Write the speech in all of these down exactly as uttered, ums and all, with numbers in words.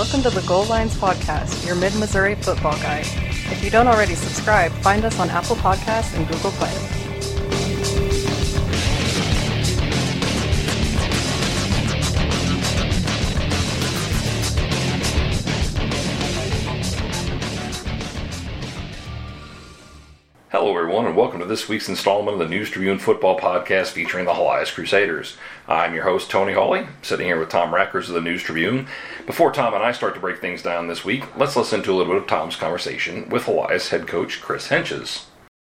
Welcome to the Goal Lines Podcast, your mid-Missouri football guide. If you don't already subscribe, find us on Apple Podcasts and Google Play. Hello everyone, and welcome to this week's installment of the News Tribune Football Podcast featuring the Helias Crusaders. I'm your host, Tony Hawley, sitting here with Tom Rackers of the News Tribune. Before Tom and I start to break things down this week, let's listen to a little bit of Tom's conversation with Helias head coach Chris Henches.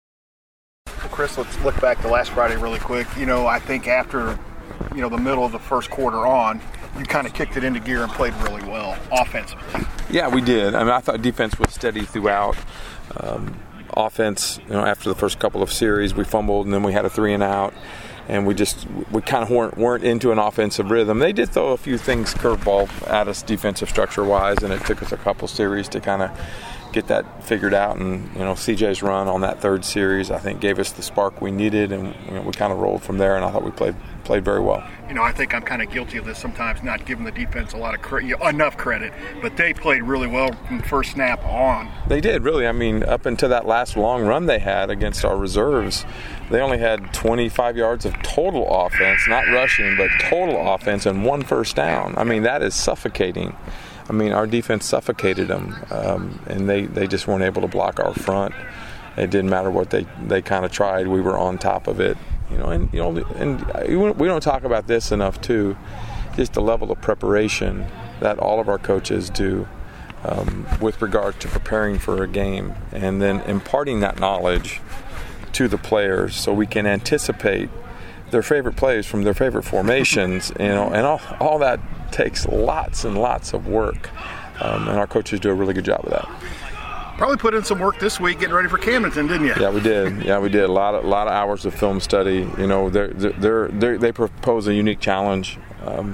Chris, let's look back to last Friday really quick. You know, I think after, you know, the middle of the first quarter on, you kind of kicked it into gear and played really well offensively. Yeah, we did. I mean, I thought defense was steady throughout. Um, offense, you know, after the first couple of series, we fumbled and then we had a three and out, and we just we kind of weren't weren't into an offensive rhythm. They did throw a few things curveball at us defensive structure wise, and it took us a couple series to kind of get that figured out. And you know, C J's run on that third series, I think, gave us the spark we needed, and you know, we kind of rolled from there. And I thought we played played very well. You know, I think I'm kind of guilty of this sometimes, not giving the defense a lot of credit, you know, enough credit, but they played really well from the first snap on. They did, really. I mean, up until that last long run they had against our reserves, they only had twenty-five yards of total offense, not rushing, but total offense, and one first down. I mean, that is suffocating. I mean, our defense suffocated them, um, and they, they just weren't able to block our front. It didn't matter what they, they kind of tried. We were on top of it. You know, and you know, and we don't talk about this enough too. Just the level of preparation that all of our coaches do um, with regard to preparing for a game, and then imparting that knowledge to the players so we can anticipate their favorite plays from their favorite formations. You know, and all all that takes lots and lots of work, um, and our coaches do a really good job of that. Probably put in some work this week getting ready for Camdenton, didn't you? Yeah, we did. Yeah, we did. A lot of, a lot of hours of film study. You know, they're, they're, they're, they propose a unique challenge um,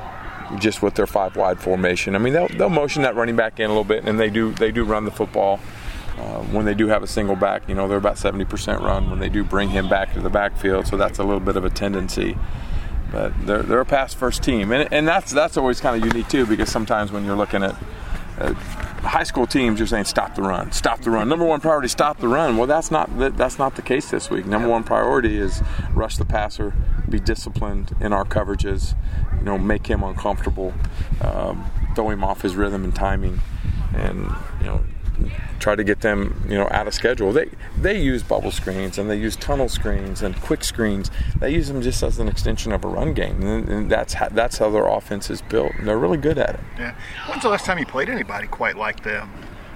just with their five-wide formation. I mean, they'll, they'll motion that running back in a little bit, and they do they do run the football. Uh, when they do have a single back, you know, they're about seventy percent run when they do bring him back to the backfield, so that's a little bit of a tendency. But they're, they're a pass-first team, and, and that's, that's always kind of unique, too, because sometimes when you're looking at uh, high school teams, you're saying stop the run, stop the run. Number one priority, stop the run. Well, that's not that's not the case this week. Number one priority is rush the passer, be disciplined in our coverages, you know, make him uncomfortable, um, throw him off his rhythm and timing, and you know, try to get them, you know, out of schedule. They they use bubble screens and they use tunnel screens and quick screens. They use them just as an extension of a run game, and, and that's how, that's how their offense is built. And they're really good at it. Yeah. When's the last time you played anybody quite like them?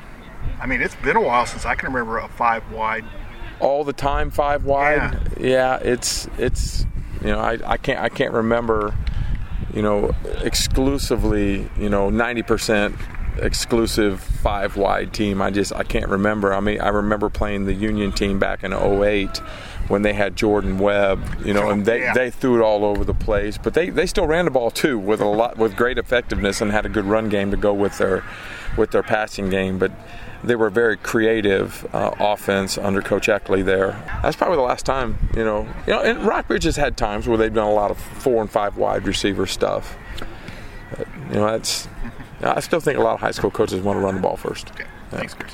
I mean, it's been a while since I can remember a five wide. All the time, five wide. Yeah, yeah it's it's you know, I, I can't I can't remember, you know, exclusively, you know, ninety percent exclusive five wide team. I just I can't remember. I mean, I remember playing the Union team back in oh eight when they had Jordan Webb, you know, and they, yeah. they threw it all over the place, but they, they still ran the ball too with a lot with great effectiveness and had a good run game to go with their with their passing game. But they were very creative uh, offense under Coach Eckley there. That's probably the last time, you know. You know, and Rockbridge has had times where they've done a lot of four and five wide receiver stuff. But, you know, that's I still think a lot of high school coaches want to run the ball first. Okay. Thanks, Chris.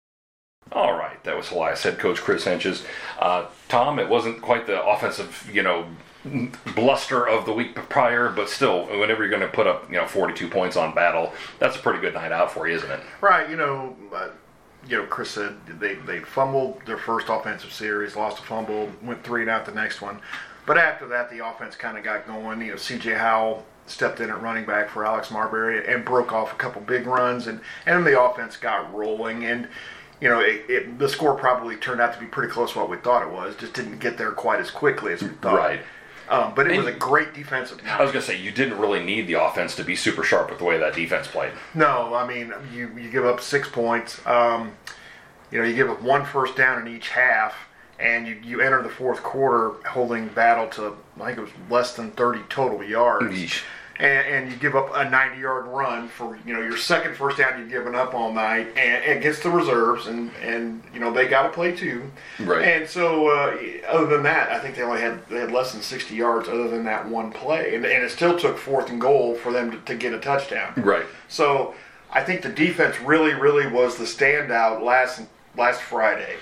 All right, that was Helias head coach Chris Henches. Uh, Tom, it wasn't quite the offensive, you know, bluster of the week prior, but still, whenever you're going to put up, you know, forty-two points on Battle, that's a pretty good night out for you, isn't it? Right. You know, uh, you know, Chris said they they fumbled their first offensive series, lost a fumble, went three and out the next one, but after that, the offense kind of got going. You know, C J Howell stepped in at running back for Alex Marbury and broke off a couple big runs, and and the offense got rolling. And you know, it, it, the score probably turned out to be pretty close to what we thought it was. Just didn't get there quite as quickly as we thought. Right. Um, but it and was a great defensive night. I was going to say, you didn't really need the offense to be super sharp with the way that defense played. No, I mean, you, you give up six points. Um, you know, you give up one first down in each half, and you, you enter the fourth quarter holding Battle to, I think it was less than thirty total yards. Eesh. And, and you give up a ninety-yard run for, you know, your second first down you've given up all night, and against the reserves, and, and you know, they got to play too. Right. And so, uh, other than that, I think they only had they had less than sixty yards other than that one play, and, and it still took fourth and goal for them to, to get a touchdown. Right. So, I think the defense really, really was the standout last last Friday,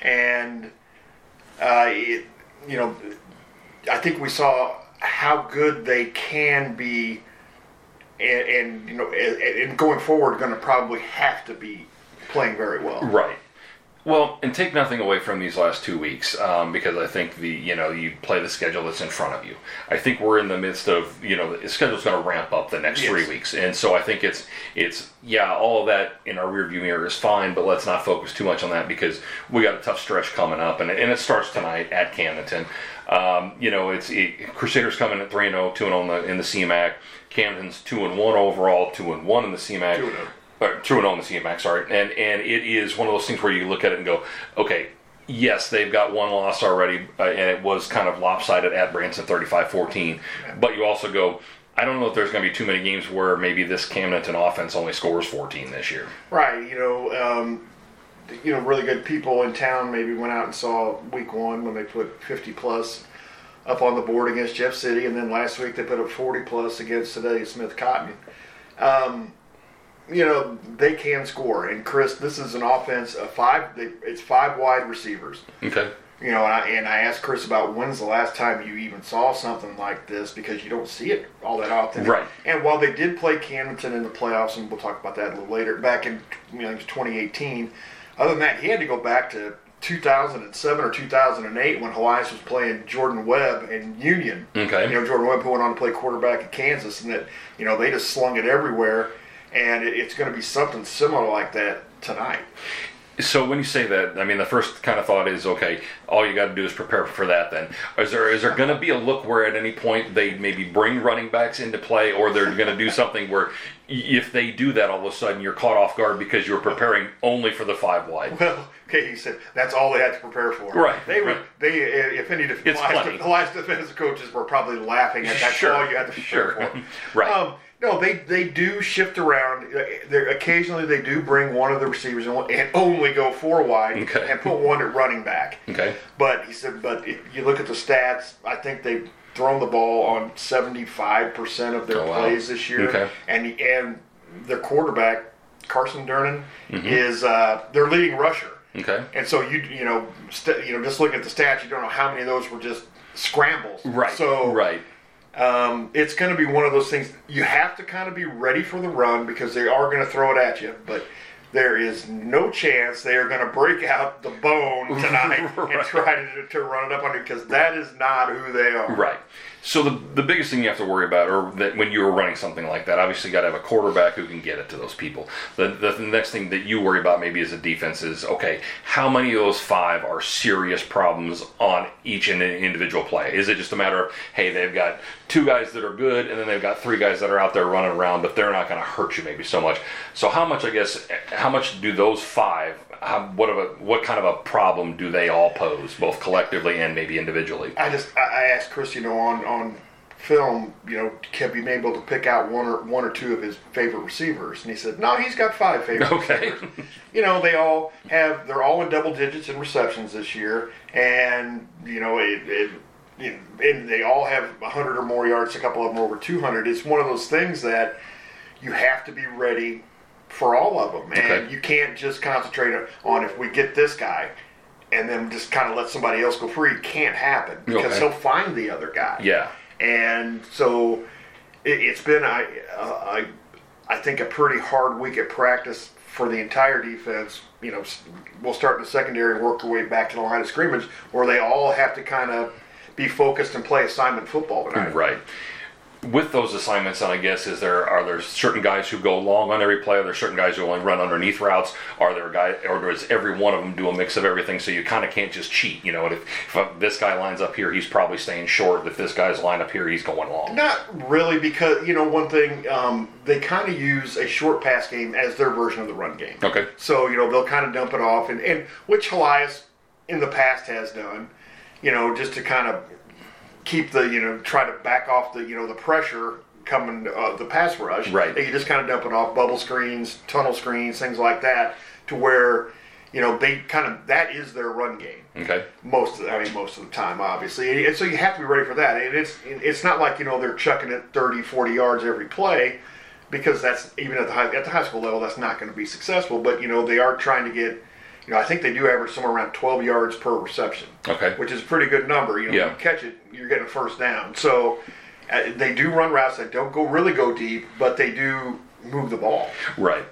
and uh, it, you know, I think we saw how good they can be, and, and you know, and, and going forward, going to probably have to be playing very well. Right. Well, and take nothing away from these last two weeks, um, because I think the you know you play the schedule that's in front of you. I think we're in the midst of you know the schedule's going to ramp up the next yes. three weeks, and so I think it's it's yeah all of that in our rearview mirror is fine, but let's not focus too much on that because we got a tough stretch coming up, and and it starts tonight at Camdenton. Um, you know it's it, Crusaders coming at three and zero, two and zero in the C MAC. Camden's two and one overall, two and one in the C MAC. two and oh. Or two and oh in the C MAC, sorry. And and it is one of those things where you look at it and go, okay, yes, they've got one loss already, uh, and it was kind of lopsided at Branson thirty-five fourteen. But you also go, I don't know if there's going to be too many games where maybe this Camdenton offense only scores fourteen this year. Right. You know, um, you know, really good people in town maybe went out and saw week one when they put fifty plus up on the board against Jeff City, and then last week they put up forty plus against today Smith Cotton. Um, You know, they can score. And, Chris, this is an offense, a five. They, it's five wide receivers. Okay. You know, and I, and I asked Chris about when's the last time you even saw something like this because you don't see it all that often. Right. And while they did play Camdenton in the playoffs, and we'll talk about that a little later, back in you know twenty eighteen, other than that, he had to go back to two thousand seven or two thousand eight when Helias was playing Jordan Webb in Union. Okay. You know, Jordan Webb who went on to play quarterback at Kansas, and that, you know, they just slung it everywhere. And it's going to be something similar like that tonight. So when you say that, I mean, the first kind of thought is, okay, all you got to do is prepare for that then. Is there is there going to be a look where at any point they maybe bring running backs into play, or they're going to do something where if they do that, all of a sudden you're caught off guard because you're preparing only for the five wide? Well, okay, he said that's all they had to prepare for. Right. They were, right. they, if any, the last defensive coaches were probably laughing at that. Sure. All you had to prepare sure. for. Right. Um, No, they, they do shift around. They're, occasionally they do bring one of the receivers and, and only go four wide okay. and put one at running back. Okay. But he said, but if you look at the stats, I think they've thrown the ball on seventy-five percent of their oh, plays wow. this year. Okay. And and their quarterback, Carson Durnan, mm-hmm. is uh, their leading rusher. Okay. And so you you know st- you know just looking at the stats, you don't know how many of those were just scrambles. Right. So right. Um, it's going to be one of those things. You have to kind of be ready for the run because they are going to throw it at you. But there is no chance they are going to break out the bone tonight right. and try to, to run it up on you because that is not who they are. Right. So the the biggest thing you have to worry about, or that when you're running something like that, obviously you got to have a quarterback who can get it to those people. The, the the next thing that you worry about maybe as a defense is, okay, how many of those five are serious problems on each individual play? Is it just a matter of, hey, they've got two guys that are good, and then they've got three guys that are out there running around, but they're not going to hurt you maybe so much. So how much, I guess, how much do those five, how, what of a what kind of a problem do they all pose, both collectively and maybe individually? I just I, I asked Chris, you know, on, on film, you know, have you been able to pick out one or one or two of his favorite receivers? And he said, no, he's got five favorite okay. receivers. You know, they all have they're all in double digits in receptions this year, and you know it. it You know, and they all have one hundred or more yards, a couple of them over two hundred. It's one of those things that you have to be ready for all of them. And okay. you can't just concentrate on if we get this guy and then just kind of let somebody else go free. It can't happen because okay. he'll find the other guy. Yeah. And so it, it's been, I, uh, I, I think, a pretty hard week at practice for the entire defense. You know, we'll start in the secondary and work our way back to the line of scrimmage where they all have to kind of be focused and play assignment football tonight. Right. With those assignments, and I guess, is there are there certain guys who go long on every play? Are there certain guys who only run underneath routes? Are there guys, or does every one of them do a mix of everything? So you kind of can't just cheat. You know, if, if this guy lines up here, he's probably staying short. If this guy's lined up here, he's going long. Not really, because you know one thing, um, they kind of use a short pass game as their version of the run game. Okay. So you know they'll kind of dump it off, and, and which Helias in the past has done. You know, just to kind of keep the, you know, try to back off the, you know, the pressure coming, uh, the pass rush. Right. They can just kind of dump it off, bubble screens, tunnel screens, things like that, to where, you know, they kind of, that is their run game. Okay. Most of the, I mean, most of the time, obviously. And so you have to be ready for that. And it's it's not like, you know, they're chucking it thirty, forty yards every play. because that's even at the high, at the high school level, that's not going to be successful. But you know, they are trying to get, you know, I think they do average somewhere around twelve yards per reception, okay, which is a pretty good number. You know, yeah. you catch it, you're getting a first down. So uh, they do run routes that don't go really go deep, but they do move the ball. Right.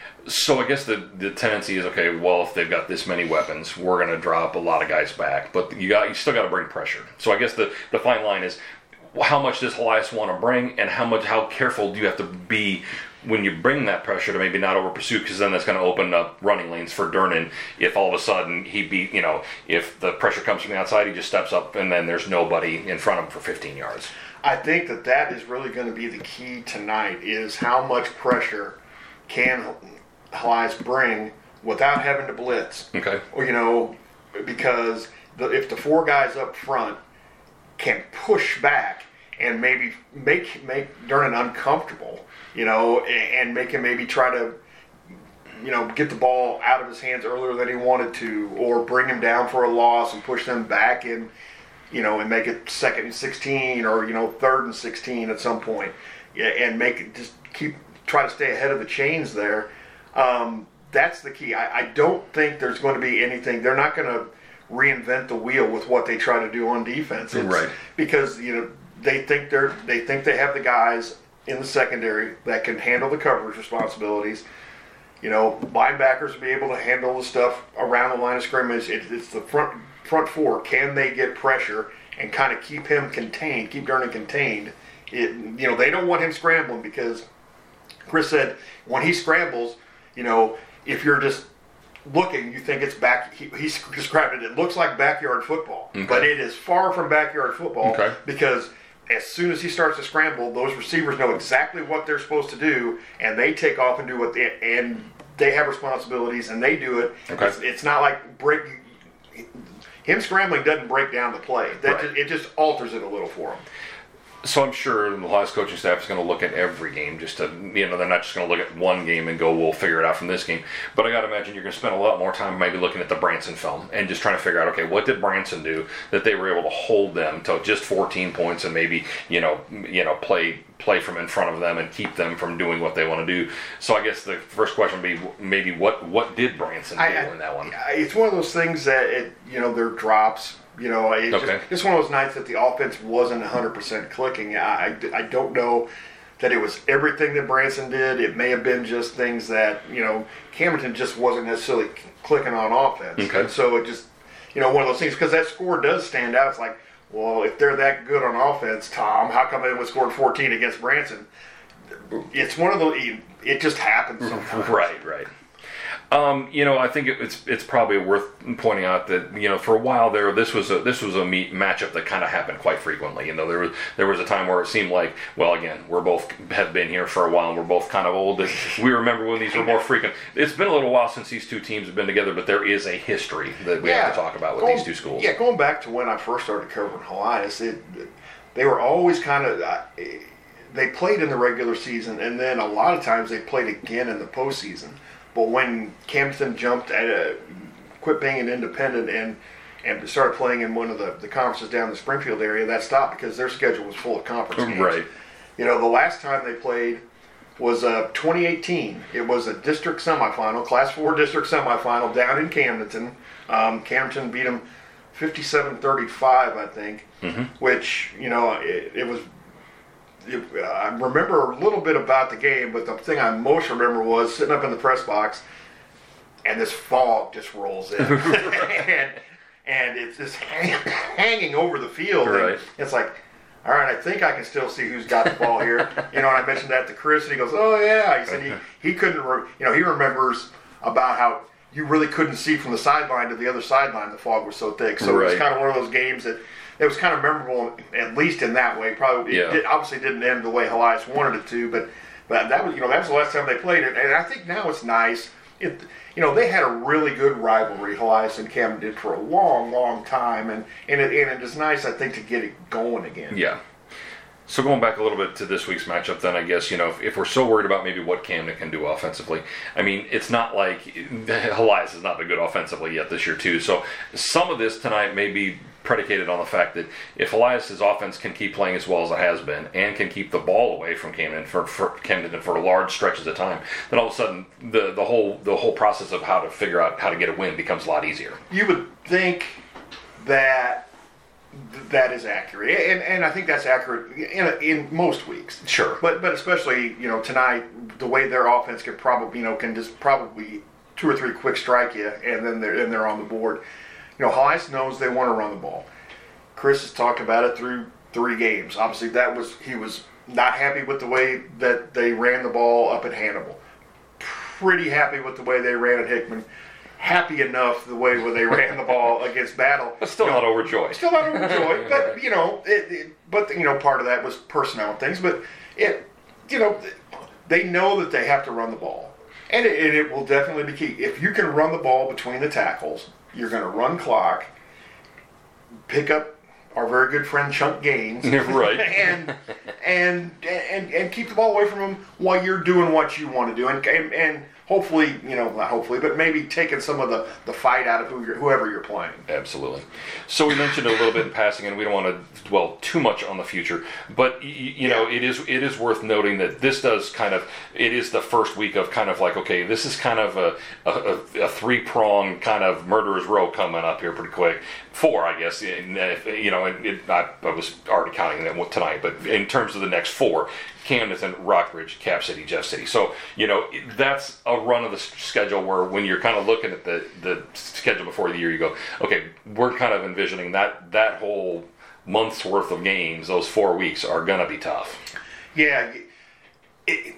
So I guess the, the tendency is, okay, well, if they've got this many weapons, we're going to drop a lot of guys back. But you got you still got to bring pressure. So I guess the, the fine line is, how much does Helias want to bring, and how much how careful do you have to be when you bring that pressure to maybe not over pursue, because then that's going to open up running lanes for Durnan if all of a sudden he beat, you know, if the pressure comes from the outside, he just steps up and then there's nobody in front of him for fifteen yards. I think that that is really going to be the key tonight, is how much pressure can Helias bring without having to blitz. Okay. Or, you know, because the, if the four guys up front can push back and maybe make make Durnan uncomfortable, you know, and, and make him maybe try to, you know, get the ball out of his hands earlier than he wanted to, or bring him down for a loss and push them back in, you know, and make it second and sixteen, or, you know, third and sixteen at some point, yeah, and make it just keep try to stay ahead of the chains there. Um, that's the key. I, I don't think there's going to be anything. They're not going to reinvent the wheel with what they try to do on defense. It's right. Because, you know, they think they're they think they have the guys in the secondary that can handle the coverage responsibilities. You know, linebackers will be able to handle the stuff around the line of scrimmage. It, it's the front front four. Can they get pressure and kind of keep him contained, keep Durnan contained? It, you know, they don't want him scrambling, because Chris said when he scrambles, you know, if you're just looking, you think it's back. He, he described it. It looks like backyard football, okay. but it is far from backyard football, okay. because as soon as he starts to scramble, those receivers know exactly what they're supposed to do, and they take off and do what they and they have responsibilities, and they do it. Okay. It's, it's not like break. Him scrambling doesn't break down the play. That Right. just, it just alters it a little for him. So I'm sure the Helias coaching staff is going to look at every game, just to, you know, they're not just going to look at one game and go, we'll figure it out from this game. But I got to imagine you're going to spend a lot more time maybe looking at the Branson film and just trying to figure out, okay, what did Branson do that they were able to hold them to just fourteen points and maybe, you know, you know, play play from in front of them and keep them from doing what they want to do. So I guess the first question would be maybe what what did Branson do I, in that one? I, it's one of those things that, it, you know, they're drops. You know, it's Okay. just, it's one of those nights that the offense wasn't one hundred percent clicking. I, I, I don't know that it was everything that Branson did. It may have been just things that, you know, Camerton just wasn't necessarily clicking on offense. Okay. And so it just, you know, one of those things, because that score does stand out. It's like, well, if they're that good on offense, Tom, how come they only scored fourteen against Branson? It's one of those, it just happens sometimes. Right, right. Um, you know, I think it, it's it's probably worth pointing out that, you know, for a while there, this was a this was a meet, matchup that kind of happened quite frequently. You know, there was there was a time where it seemed like, well, again, we're both have been here for a while, and we're both kind of old. And we remember when these were more frequent. It's been a little while since these two teams have been together, but there is a history that we Yeah. have to talk about with Going- these two schools. Yeah, going back to when I first started covering Helias, it, they were always kind of uh, they played in the regular season, and then a lot of times they played again in the postseason. But when Camden jumped at a, quit being an independent and and started playing in one of the, the conferences down in the Springfield area, that stopped because their schedule was full of conference games. Right. You know, the last time they played was uh, twenty eighteen. It was a district semifinal, Class four district semifinal down in Camdenton. Um, Camdenton beat them fifty-seven thirty-five, I think, Mm-hmm. which, you know, it, it was It, I remember a little bit about the game, but the thing I most remember was sitting up in the press box, and this fog just rolls in, and, and it's just hang, hanging over the field. And Right. it's like, all right, I think I can still see who's got the ball here. You know, and I mentioned that to Chris, and he goes, "Oh yeah." He said he he couldn't, re- you know, he remembers about how you really couldn't see from the sideline to the other sideline. The fog was so thick, so it was Right. kind of one of those games that. It was kind of memorable, at least in that way. Probably, Yeah. it did, obviously didn't end the way Helias wanted it to, but but that was, you know, that was the last time they played it. And I think now it's nice. It, you know, they had a really good rivalry, Helias and Camden did, for a long, long time, and and it, and it is nice, I think, to get it going again. Yeah. So going back a little bit to this week's matchup, then I guess, you know, if, if we're so worried about maybe what Camden can do offensively, I mean, it's not like Helias has not been good offensively yet this year too. So some of this tonight may be predicated on the fact that if Elias's offense can keep playing as well as it has been and can keep the ball away from Camden for, for Camden for large stretches of time, then all of a sudden the the whole the whole process of how to figure out how to get a win becomes a lot easier. You would think that that is accurate, and and I think that's accurate in in most weeks. Sure, but but especially you know tonight, the way their offense could probably you know can just probably two or three quick strike you, and then they're and they're on the board. You know, Helias knows they want to run the ball. Chris has talked about it through three games. Obviously, that was he was not happy with the way that they ran the ball up at Hannibal. Pretty happy with the way they ran at Hickman. Happy enough the way where they ran the ball against Battle. But still you not know, overjoyed. Still not overjoyed. But you know, it, it, but you know, part of that was personnel and things. But it, you know, they know that they have to run the ball, and it, and it will definitely be key. If you can run the ball between the tackles, you're going to run clock, pick up our very good friend Chunk Gaines, right, and, and and and keep the ball away from him while you're doing what you want to do, and and, and hopefully, you know, not hopefully, but maybe taking some of the, the fight out of who you're, whoever you're playing. Absolutely. So we mentioned a little bit in passing, and we don't want to dwell too much on the future, but you, you know, yeah. it is it is worth noting that this does kind of, it is the first week of kind of like, okay, this is kind of a, a, a three-pronged kind of murderer's row coming up here pretty quick. Four, I guess. You know, it, it, I, I was already counting them tonight, but in terms of the next four, Camden, Rockbridge, Cap City, Jeff City. So, you know, that's a run of the schedule where when you're kind of looking at the, the schedule before the year, you go, okay, we're kind of envisioning that that whole month's worth of games, those four weeks, are going to be tough. Yeah. It,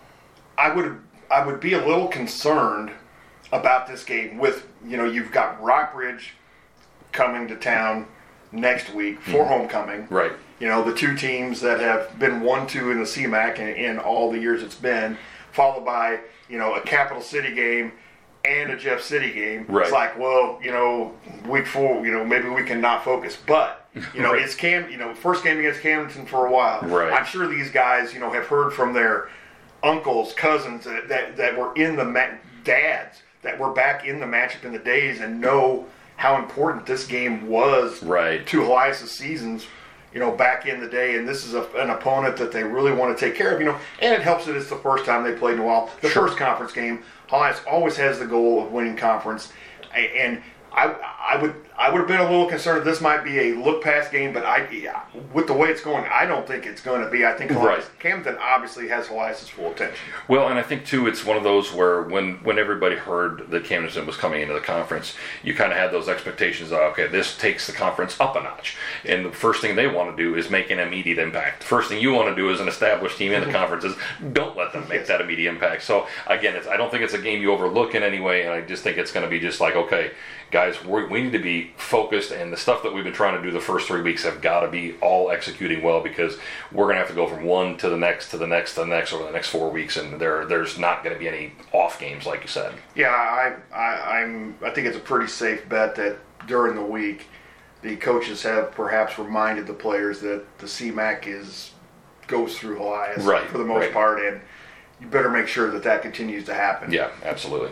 I would I would be a little concerned about this game with, you know, you've got Rockbridge coming to town next week for mm-hmm. homecoming. Right. You know, the two teams that have been one two in the C MAC in, in all the years it's been, followed by, you know, a Capital City game and a Jeff City game. Right. It's like, well, you know, week four, you know, maybe we can not focus. But, you know, right. it's Cam, you know, first game against Camden for a while. Right. I'm sure these guys, you know, have heard from their uncles, cousins that, that, that were in the, ma- dads that were back in the matchup in the days and know how important this game was right. to Helias' seasons, you know, back in the day. And this is a, an opponent that they really want to take care of, you know, and it helps that it's the first time they played in a while. The sure. first conference game, Helias always has the goal of winning conference. And I I would I would have been a little concerned that this might be a look-past game, but I yeah, with the way it's going, I don't think it's going to be. I think Helias, right. Camden obviously has Helias' full attention. Well, and I think, too, it's one of those where when, when everybody heard that Camden was coming into the conference, you kind of had those expectations of, okay, this takes the conference up a notch. And the first thing they want to do is make an immediate impact. The first thing you want to do as an established team in the conference is don't let them make yes. that immediate impact. So, again, it's, I don't think it's a game you overlook in any way, and I just think it's going to be just like, okay, guys, we're, we need to be focused, and the stuff that we've been trying to do the first three weeks have got to be all executing well, because we're going to have to go from one to the next to the next to the next over the next four weeks, and there there's not going to be any off games, like you said. Yeah, I, I I'm I think it's a pretty safe bet that during the week the coaches have perhaps reminded the players that the C MAC is goes through Helias right, for the most right. part, and you better make sure that that continues to happen. Yeah, absolutely.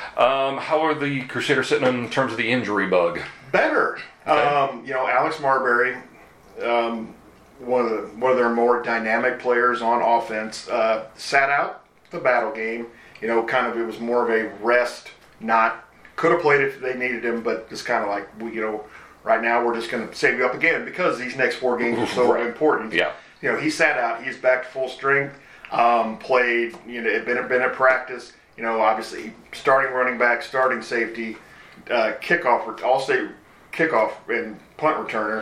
Um, how are the Crusaders sitting in terms of the injury bug? Better. Okay. Um, you know, Alex Marbury, um, one of the one of their more dynamic players on offense, uh, sat out the battle game. You know, kind of it was more of a rest. Not could have played if they needed him, but just kind of like we, you know, right now we're just going to save you up again because these next four games are so right. important. Yeah. You know, he sat out. He's back to full strength. Um, played. You know, been been at practice. You know, obviously starting running back, starting safety, uh, kickoff, all-state kickoff and punt returner.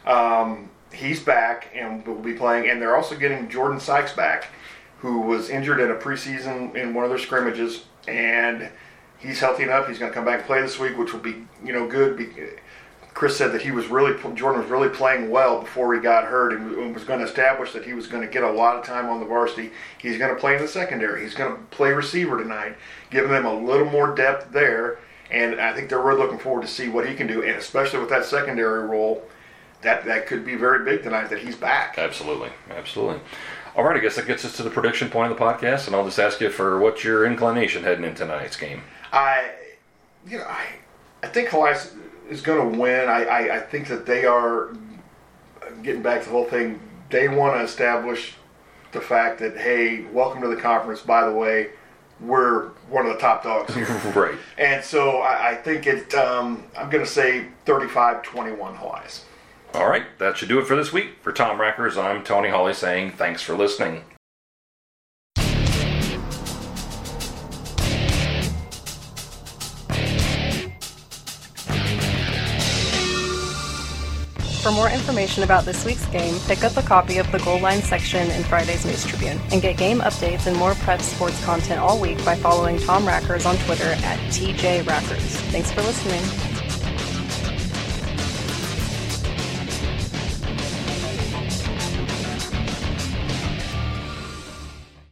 Um, he's back and will be playing. And they're also getting Jordan Sykes back, who was injured in a preseason in one of their scrimmages. And he's healthy enough. He's going to come back and play this week, which will be, you know, good. Chris said that he was really Jordan was really playing well before he got hurt, and was going to establish that he was going to get a lot of time on the varsity. He's going to play in the secondary. He's going to play receiver tonight, giving them a little more depth there. And I think they're really looking forward to see what he can do, and especially with that secondary role, that that could be very big tonight that he's back. Absolutely, absolutely. All right, I guess that gets us to the prediction point of the podcast, and I'll just ask you for what's your inclination heading into tonight's game. I, you know, I, I think Helias. is going to win. I, I, I think that they are, getting back to the whole thing, they want to establish the fact that, hey, welcome to the conference, by the way, we're one of the top dogs here. Right. And so I, I think it, um, I'm going to say thirty-five twenty-one Hawaiis. All right, that should do it for this week. For Tom Reckers, I'm Tony Hawley saying thanks for listening. For more information about this week's game, pick up a copy of the Goal Line section in Friday's News Tribune, and get game updates and more prep sports content all week by following Tom Rackers on Twitter at T J Rackers. Thanks for listening.